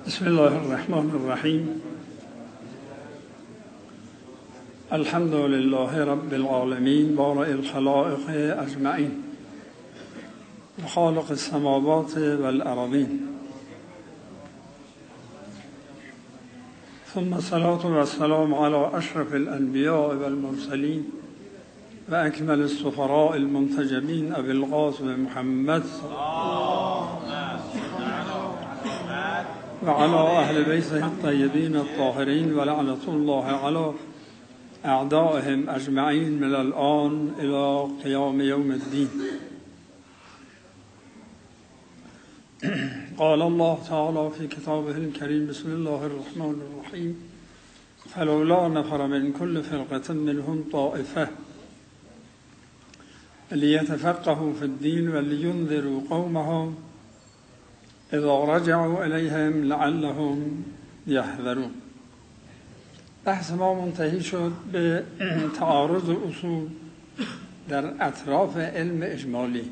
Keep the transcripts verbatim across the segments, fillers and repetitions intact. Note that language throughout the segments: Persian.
بسم الله الرحمن الرحیم. الحمد لله رب العالمین بارئ الخلائق اجمعین و خالق السماوات والارضین، ثم الصلاة والسلام على اشرف الانبیاء والمرسلین و اکمل السفراء المنتجبین ابی القاسم محمد و علی اهل بیته الطیبین الطاهرین و لعنة الله علی اعدائهم اجمعین من الآن الى قیام یوم الدین. قال الله تعالی فی کتابه الکریم بسم الله الرحمن الرحیم فلولا نفر من كل فرقة منهم طائفة ليتفقهوا في الدين ولينذروا قومهم اذا رجعوا الیهم لعلهم یحذرون. بحث ما منتهی شد به تعارض اصول در اطراف علم اجمالی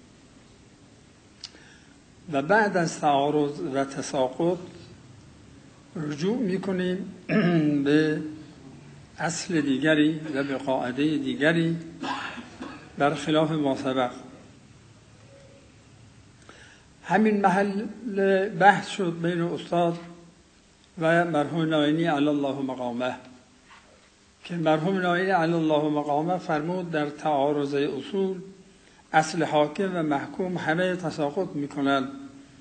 و بعد از تعارض و تساقط رجوع میکنیم به اصل دیگری و به قاعده دیگری برخلاف ما سبق. همین محل بحث شد بین استاد و مرحوم ناینی علی الله مقامه که مرحوم ناینی علی الله مقامه فرمود در تعارض اصول اصل حاکم و محکوم همه تساقط میکنند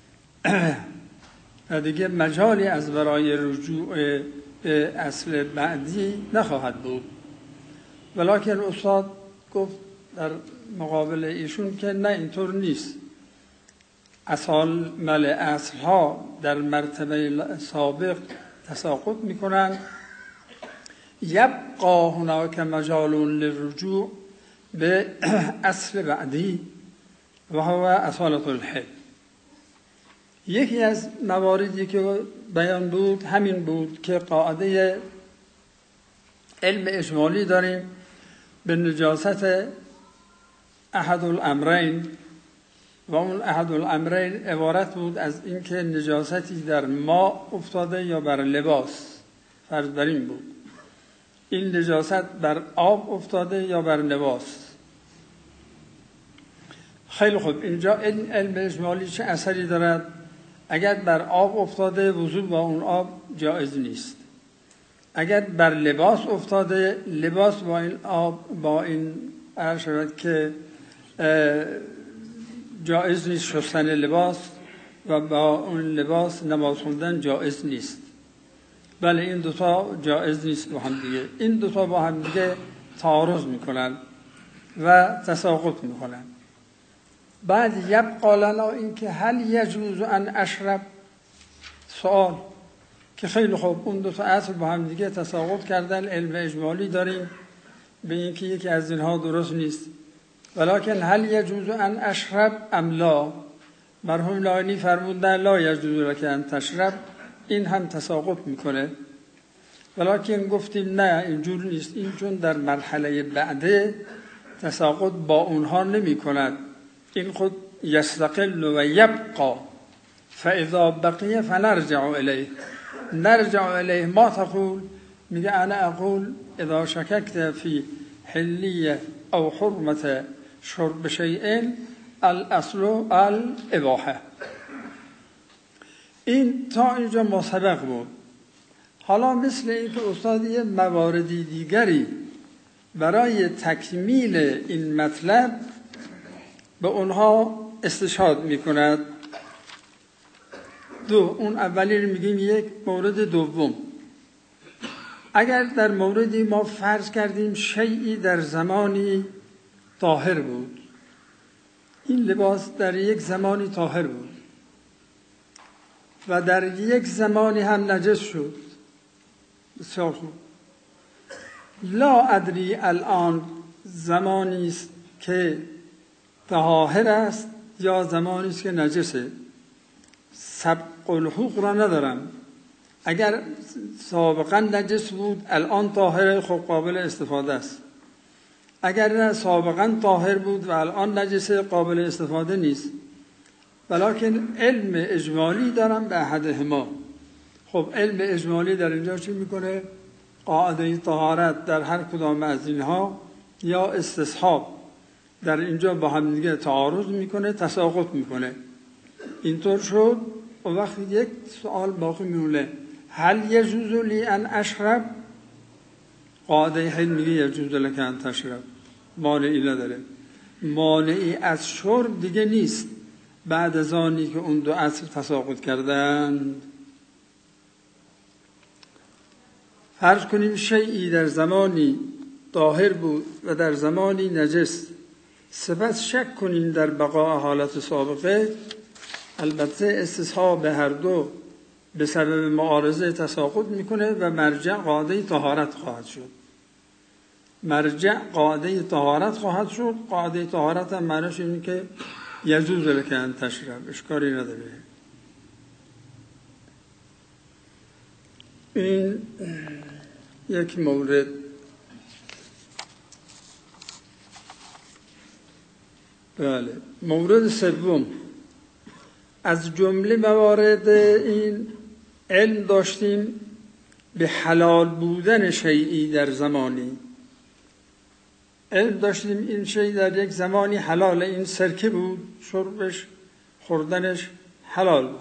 و دیگه مجالی از برای رجوع به اصل بعدی نخواهد بود. ولیکن استاد گفت در مقابل ایشون که نه، اینطور نیست. اصال مل اصل ها در مرتبه سابق تساقط میکنند. یبقا هناک مجال للرجوع به اصل بعدی و هو اصالت الحل. یکی از مواردی که بیان بود همین بود که قاعده علم اجمالی داریم به نجاست احد الامرین و اون احد الامرین عبارت بود از اینکه نجاستی در ما افتاده یا بر لباس، فرض بر این بود این نجاست بر آب افتاده یا بر لباس. خیلی خوب، اینجا این علم اجمالی چه اثری دارد؟ اگر بر آب افتاده وضو با اون آب جایز نیست. اگر بر لباس افتاده لباس با این آب با این عرض شود که جایز نیست شستن لباس و با اون لباس نماز خوندن جایز نیست. بله، این دوتا جایز نیست با هم دیگه. این دوتا با هم دیگه تعارض میکنن و تساقط میکنن. بعد یبقا لنا این که هل یجوز ان اشرب، سوال که خیلی خوب اون دوتا اصل با هم دیگه تساقط کردن. علم اجمالی داریم به این که یکی از اینها درست نیست. ولکن هل یجوز ان اشرب ام لا، مرحوم ناینی فرمودن لا یجوز لک ان تشرب، این هم تساقط میکنه. ولکن گفتیم نه، اینجور نیست. این چون در مرحله بعده تساقط با اونها نمی کند، این خود یستقل و یبقا. فاذا بقیه فنرجع الیه. نرجع الیه ما تقول؟ میگه انا اقول اذا شککت فی حلیه او حرمت شرب شیء الاصل الاباحه. این تا اینجا مسبق بود. حالا مثل این که استاد یه مواردی دیگری برای تکمیل این مطلب به اونها استشهاد میکند. دو، اون اولی رو میگیم یک مورد دوم. اگر در موردی ما فرض کردیم شیئی در زمانی طاهر بود، این لباس در یک زمانی طاهر بود و در یک زمانی هم نجس شد، بسیار خوب. لا ادری الان زمانی است که طاهر است یا زمانی است که نجسه، سبق الحقوق را ندارم. اگر سابقا نجس بود الان طاهر، خب قابل استفاده است. اگر نه سابقا طاهر بود و الان نجس، قابل استفاده نیست. ولکن علم اجمالی دارم به احدهما خب علم اجمالی در اینجا چی میکنه؟ قاعده طهارت در هر کدام از اینها یا استصحاب در اینجا با هم دیگه تعارض میکنه، تساقط میکنه. اینطور شد و وقتی یک سوال باقی میمونه، هل یجوز لی ان اشرب؟ قاعده حل میگه یجوز لک ان تشرب، مانعی نداره. مانعی از شرب دیگه نیست بعد از آنی که اون دو اصل تساقط کردند. فرض کنیم شیئی در زمانی طاهر بود و در زمانی نجس، سپس شک کنیم در بقاء حالت سابقه. البته استصحاب هر دو به سبب معارضه تساقط میکنه و مرجع قاعده طهارت خواهد شد. مرجع قاعده طهارت خواهد شد. قاعده طهارت هم معنیش اینه که یجوز لک ان تشرب، اشکالی نداره. این یک مورد. بله. مورد سوم، از جمله موارد این علم داشتیم به حلال بودن شیئی در زمانی. علم داشتیم این شیء در یک زمانی حلال، این سرکه بود، شربش خوردنش حلال بود.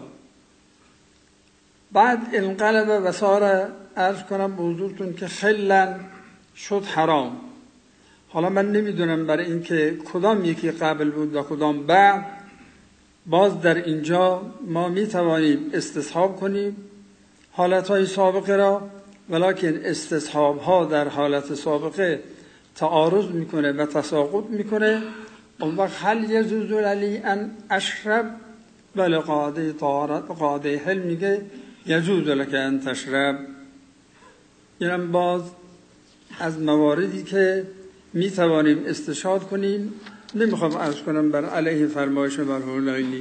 بعد انقلب و صار، عرض کنم به حضورتون که خلن شد حرام. حالا من نمیدونم برای این که کدام یکی قبل بود و کدام بعد، باز در اینجا ما میتوانیم استصحاب کنیم حالتهای سابقه را، ولکن استصحاب ها در حالت سابقه تعارض میکنه و تساقط میکنه. اون وقت هل یجوز لی ان اشرب؟ بله، قاعده طهارت قاعده حل میگه یجوز لک ان تشرب. اینم باز از مواردی که میتوانیم استشهاد کنیم. نمیخوام عرض کنم بر علیه فرمایش مرحوم نایلی.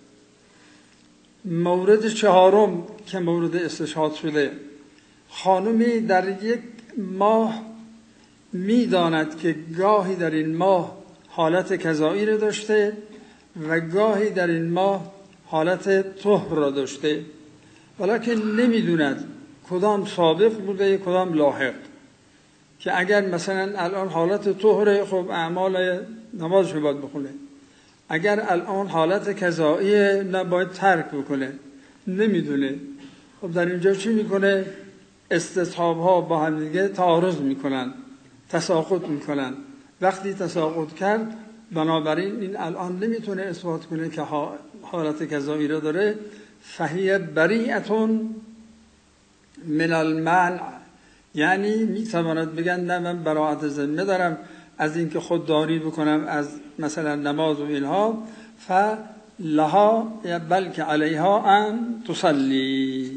مورد چهارم که مورد استشهاد شده، خانمی در یک ماه میداند که گاهی در این ماه حالت کذایی را داشته و گاهی در این ماه حالت طهر را داشته، ولیکن نمیدوند کدام سابق بوده کدام لاحق. که اگر مثلا الان حالت طهر، خب اعمال نمازش باید بخونه. اگر الان حالت کذایی، نباید ترک بکنه. نمیدونه. خب در اینجا چی میکنه؟ استصحاب ها با هم دیگه تعارض میکنن، تساقط میکنن. وقتی تساقط کرد، بنابراین این الان نمیتونه اثبات کنه که حالت کذایی را داره. فهی بریئتون من المنع، یعنی میتواند بگن نه من براءت ذمه دارم از اینکه خودداری بکنم از مثلا نماز و اینها. فلها بلکه علیها ان تصلی.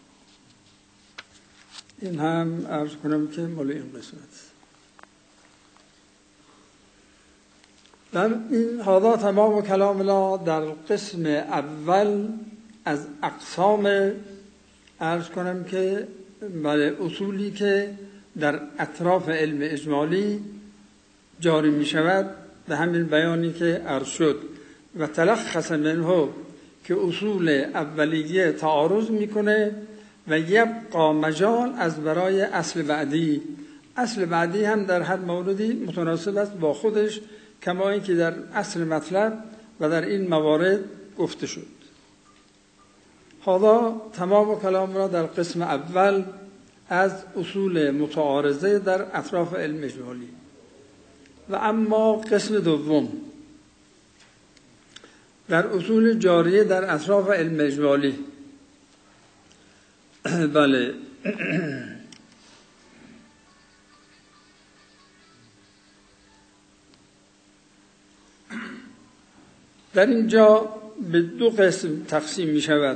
این هم عرض کنم که مال این قسمت. در این هذا تمام کلام الله در قسم اول از اقسام، عرض کنم که برای اصولی که در اطراف علم اجمالی جاری می شود، به همین بیانی که عرض شد. و تلخص منه که اصول اولیه تعارض میکنه و یبقا مجال از برای اصل بعدی. اصل بعدی هم در هر موردی متناسب است با خودش، کما اینکه در اصل مطلب و در این موارد گفته شد. حالا تمام کلام را در قسم اول از اصول متعارضه در اطراف علم اجمالی. و اما قسم دوم در اصول جاریه در اطراف علم اجمالی. بله. در اینجا به دو قسم تقسیم می شود.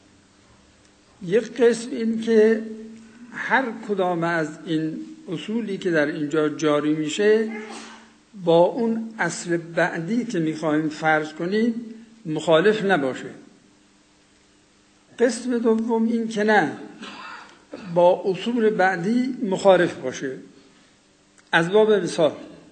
یک قسم این که هر کدام از این اصولی که در اینجا جاری میشه با اون اصل بعدی که میخواهیم فرض کنیم مخالف نباشه. قسم دوم این که نه، با اصول بعدی مخالف باشه. از باب مثال،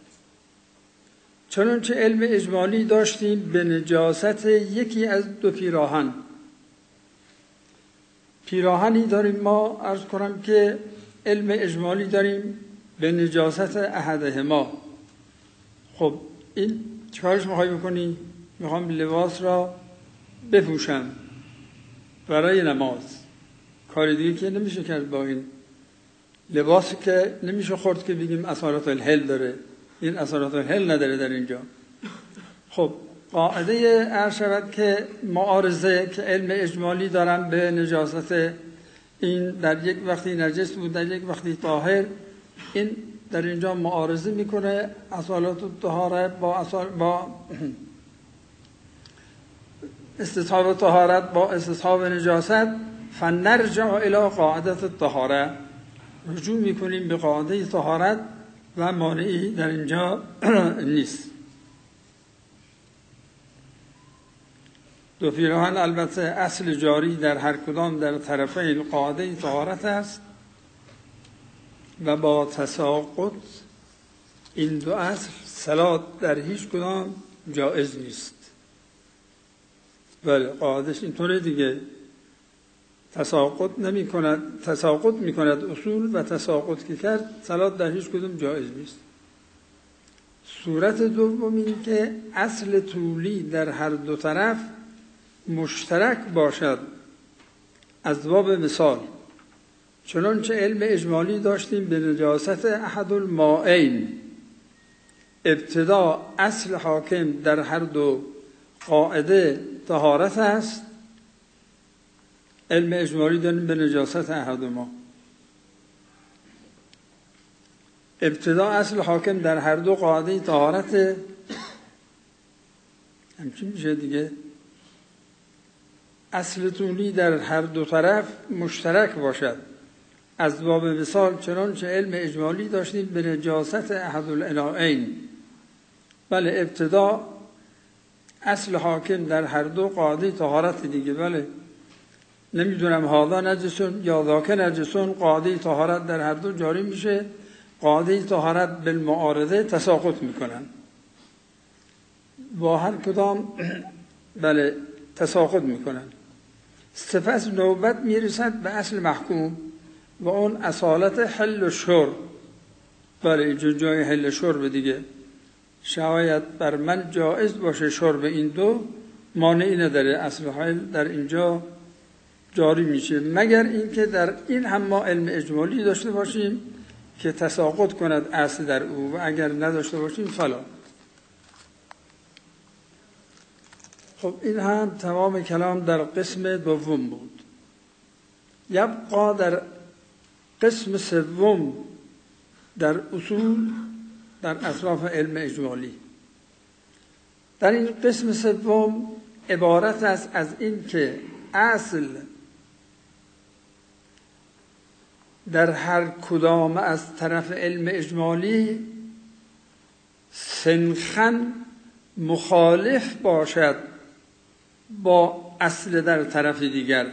چنانچه علم اجمالی داشتیم به نجاست یکی از دو پیراهن. پیراهنی داریم ما، عرض کنم که علم اجمالی داریم به نجاست احدهما. خب این چیکارش میخوای بکنی؟ میخوام لباس را بپوشم برای نماز. کار دیگه که نمیشه کرد با این لباسی که نمیشه خورد که بگیم اثرات الحل داره. این اثرات الحل نداره در اینجا. خب قاعده عرض شود که معارضه که علم اجمالی دارن به نجاست این در یک وقتی نجس بود در یک وقتی طاهر، این در اینجا معارضه میکنه اصالات الطهاره با اصال با استصحاب طهارت با استصحاب نجاست. فنرجع الى قاعده الطهاره، رجوع میکنیم به قاعده طهارت و مانعی در اینجا نیست. دو پیراهن البته اصل جاری در هر کدام در طرفین قاعده طهارت است و با تساقط این دو اصل صلات در هیچ کدام جائز نیست. بله قاعدش اینطوره دیگه، تساقط نمی کند، تساقط می کند اصول و تساقط که کرد صلات در هیچ کدام جائز نیست. صورت دوم این که اصل طولی در هر دو طرف مشترک باشد از باب مثال، چنانچه علم اجمالی داشتیم به نجاست احد المائین. ابتدا اصل حاکم در هر دو قاعده طهارت است، علم اجمالی داریم به نجاست احدهما. ابتدا اصل حاکم در هر دو قاعده طهارت، همچین میشه دیگه. اصل طولی در هر دو طرف مشترک باشد از باب مثال، چنانچه علم اجمالی داشتیم به نجاست احد الاناءین. بله ابتدا اصل حاکم در هر دو قاعده طهارت دیگه. بله نمیدونم هذا نجسون یا ذاک نجسون، قاعده طهارت در هر دو جاری میشه، قاعده طهارت بالمعارضه تساقط میکنن با هر کدام. بله تساقط میکنن. سپس نوبت میرسد به اصل محکوم و اون اصالت حل و شرب. بله اینجا جای حل شرب دیگه، شاید بر من جائز باشه شرب این دو، مانعی نداره، اصل حل در اینجا جاری میشه، مگر اینکه در این هم ما علم اجمالی داشته باشیم که تساقط کند اصل در او، و اگر نداشته باشیم فلا. خب این هم تمام کلام در قسم دوم بود. یبقا در قسم سوم در اصول در اطراف علم اجمالی. در این قسم سوم عبارت است از این که اصل در هر کدام از طرف علم اجمالی سنخن مخالف باشد با اصل در طرف دیگر.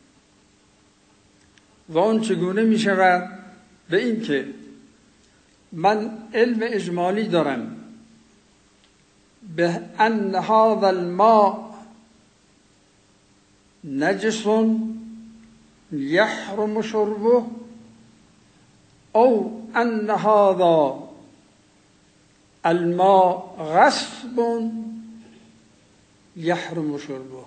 و اون چگونه می شود؟ به این که من علم اجمالی دارم به ان هذا الماء نجس یحرم شربه، او ان هذا الماء غصب یحرم شربه.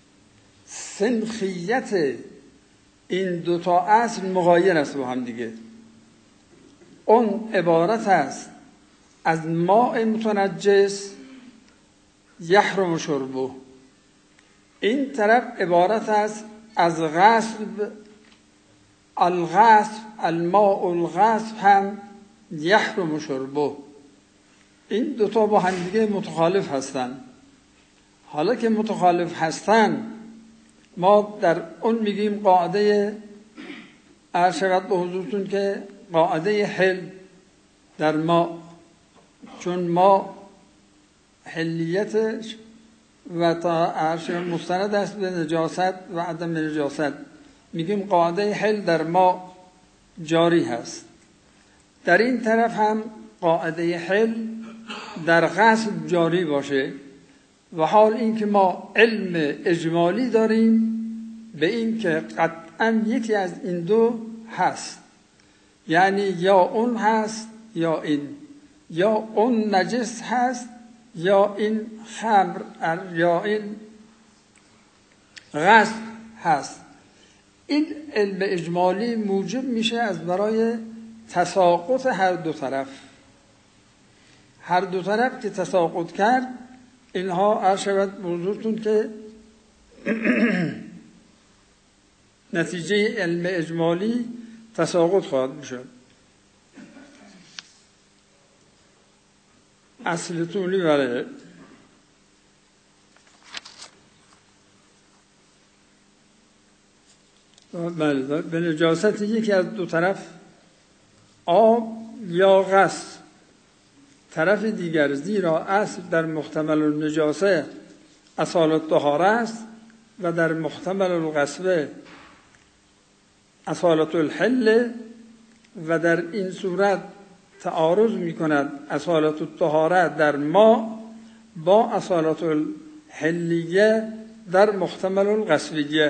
سنخیت این دوتا اصل مغایر است با هم دیگه. اون عبارت است از ماء متنجس یحرم شربه، این طرف عبارت است از غصب. الغصب الماء الغصب هم یحرم شربه. این دوتا با هم دیگه متخالف هستن. حالا که متخالف هستن ما در اون میگیم قاعده عرض شود به حضورتون که قاعده حل در ما، چون ما حلیتش و تا عرض مستند است به نجاست و عدم نجاست، میگیم قاعده حل در ما جاری هست. در این طرف هم قاعده حل در غصب جاری باشه. و حال این که ما علم اجمالی داریم به این که قطعا یکی از این دو هست، یعنی یا اون هست یا این، یا اون نجس هست یا این خمر یا این غصب هست. این علم اجمالی موجب میشه از برای تساقط هر دو طرف. هر دو طرف که تساقط کرد، اینها عرض شود موضوعتون که نتیجه علم اجمالی تساقط خواهد میشد. اصلتونی بله. بله به نجاست یکی از دو طرف آب یا غصب طرف دیگر، زیرا اصل در محتمل النجاسه اصالت الطهاره است و در محتمل الغصب اصالت الحل، و در این صورت تعارض می کند اصالت الطهاره در ما با اصالت الحلیه در محتمل الغصبیه.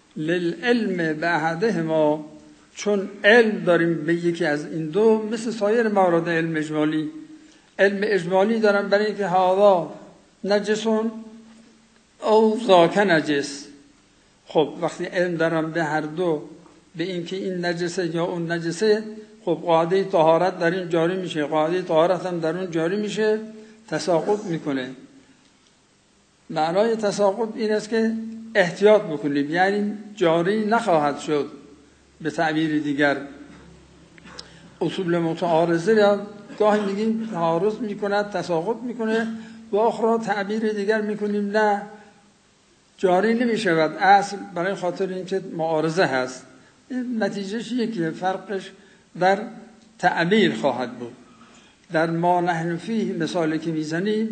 للعلم به احدهما، چون علم داریم به یکی از این دو، مثل سایر موارد علم اجمالی. علم اجمالی دارم برای اینکه هذا نجسون او ذاک نجس. خب وقتی علم دارم به هر دو، به اینکه این نجسه یا اون نجسه، خب قاعده طهارت در این جاری میشه، قاعده طهارت هم در اون جاری میشه، تساقط میکنه. معنای تساقط این است که احتیاط بکنیم، یعنی جاری نخواهد شد. به تعبیر دیگر اصول متعارضه را گاهی میگیم تعارض میکنه، تساقط میکنه، و آخر تعبیر دیگر میکنیم نه جاری نمیشود اصل، برای خاطر اینکه معارضه هست. این نتیجهش یکیه، فرقش در تعبیر خواهد بود. در ما نحن فیه مثالی که میزنیم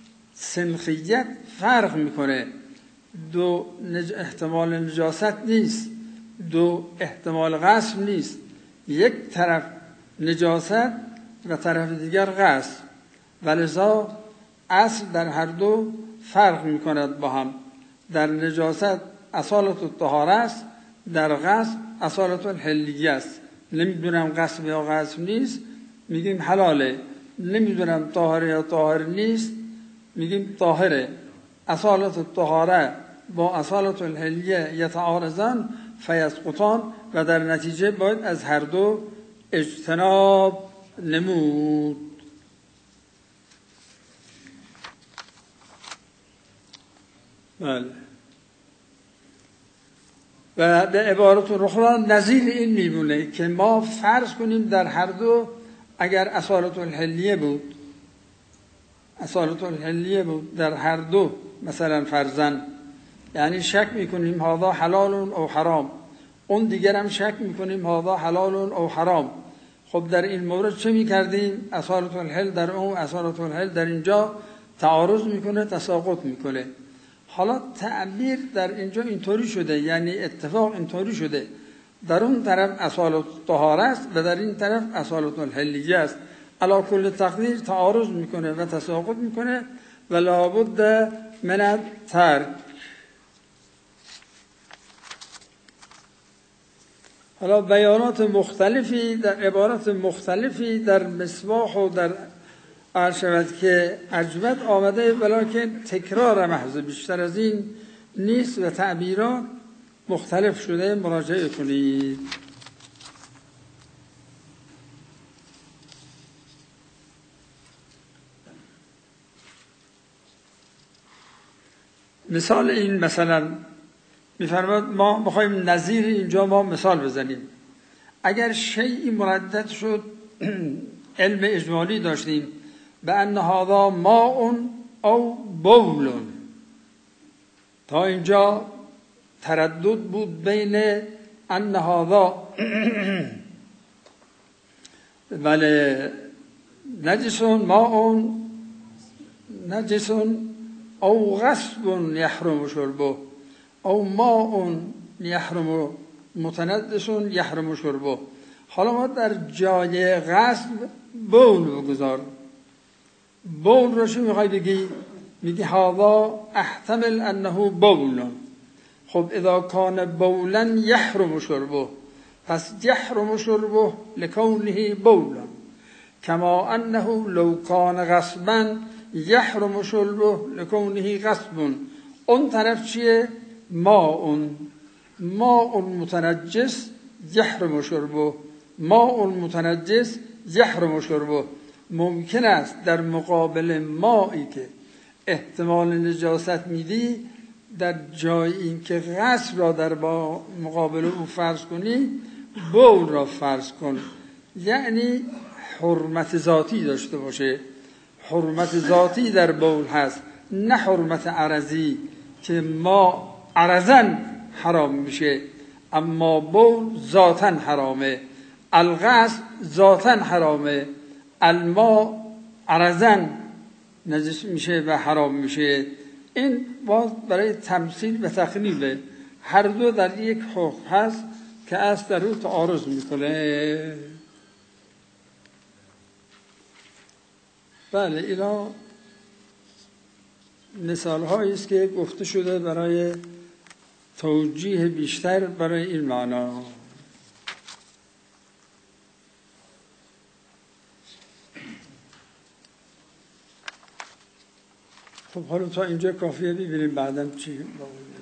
سنخیت فرق میکنه. دو نج... احتمال نجاست نیست، دو احتمال غصب نیست. یک طرف نجاست و طرف دیگر غصب، ولذا اصل در هر دو فرق میکند با هم. در نجاست اصالت الطهاره است، در غصب اصالت الحلیه است. نمیدونم غصب یا غصب نیست، میگیم حلاله. نمیدونم طاهره یا طاهر نیست، میگیم طاهره. اصالت الطهاره با اصالت الحلیه یتعارضان فیسقطان، و در نتیجه باید از هر دو اجتناب نمود. بله. و به عبارت اخرى نظیر این میمونه که ما فرض کنیم در هر دو اگر اصالت الحلیه بود، اصالت الحلیه بود در هر دو، مثلا فرضاً یعنی شک میکنیم هذا حلال او حرام، اون دیگر هم شک میکنیم هذا حلال او حرام. خب در این مورد چه میکردیم؟ اصالت الحل در اون، اصالت الحل در اینجا تعارض میکنه، تساقط میکنه. حالا تعبیر در اینجا اینطوری شده، یعنی اتفاق اینطوری شده، در اون طرف اصالت طهاره است و در این طرف اصالت الحلیه است. علی کل تقدیر تعارض میکنه و تساقط میکنه و لابد من الترک. حالا بیانات مختلفی در عبارات مختلفی در مصباح و در عرض شود که عجبت آمده، ولیکن تکرار محض، بیشتر از این نیست و تعبیرات مختلف شده. مراجعه کنید. مثال این مثلا میفرماد ما میخوایم نظیر اینجا ما مثال بزنیم. اگر شیئی مردد شد، علم اجمالی داشتیم به ان هذا ماء او بول، تا اینجا تردد بود بین ان هذا بله نجس ماء نجس او غصب یحرم شربه او ماء یحرم متندس یحرم شربه. حالا ما در جای غصب بول بگذار. بول رو چی میخوای بگی؟ میگی هذا احتمل انه بول. خب اذا کان بولا یحرم شربه، پس یحرم شربه لکونه بولا، کما انه لو کان غصبا یحرم شربه لکونه غصب. اون طرف چیه؟ ماء ماء متنجس یحرم شربه، ماء متنجس یحرم شربه. ممکن است در مقابل مایی که احتمال نجاست میدی، در جای این که غسل را در با مقابل او فرض کنی، بول را فرض کن، یعنی حرمت ذاتی داشته باشه. حرمت ذاتی در بول هست، نه حرمت عرضی که ما عرضاً حرام میشه، اما بول ذاتاً حرامه، الغسل ذاتاً حرامه، الماء عرضاً نجس میشه و حرام میشه. این باز برای تمثیل و تقریبه، هر دو در یک حکم هست که اصل در او تعارض میکنه. بله، اینا مثال هایی است که گفته شده برای توجیه بیشتر برای این معنا. خب حالا تا اینجا کافیه، ببینیم بعداً چی باید.